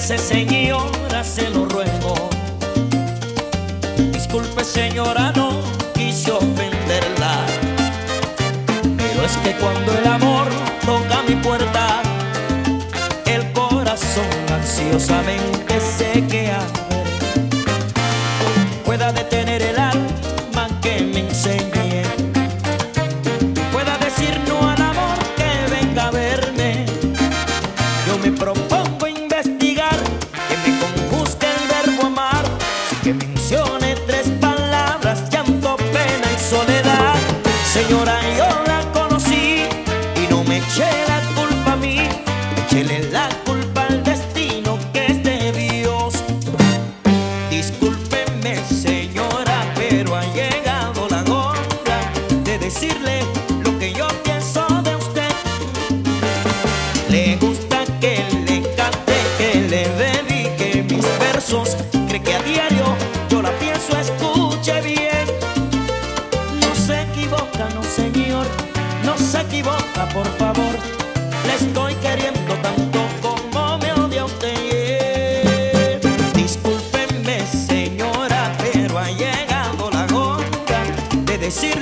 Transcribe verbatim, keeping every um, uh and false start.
Respétese, señora, se lo ruego. Disculpe, señora, no quise ofenderla, pero es que cuando el amor toca mi puerta, el corazón ansiosamente se queda. Pueda detener el alma que me enseñe, pueda decir no al amor que venga a verme. Yo me propongo investigar, que me conjuzgue el verbo amar, que mencione tres palabras: llanto, pena y soledad. Señora, yo la conocí y no me eché la culpa a mí, échele la culpa al destino que es de Dios. Discúlpeme, señora, pero ha llegado la hora de decirle lo que yo pienso de usted. Le gusta que le cante, que le dedique mis versos, cree que a diario yo la pienso, escuche bien. No se equivoca, no señor, no se equivoca, por favor. Le estoy queriendo tanto como me odia usted. Discúlpeme, señora, pero ha llegado la hora de decir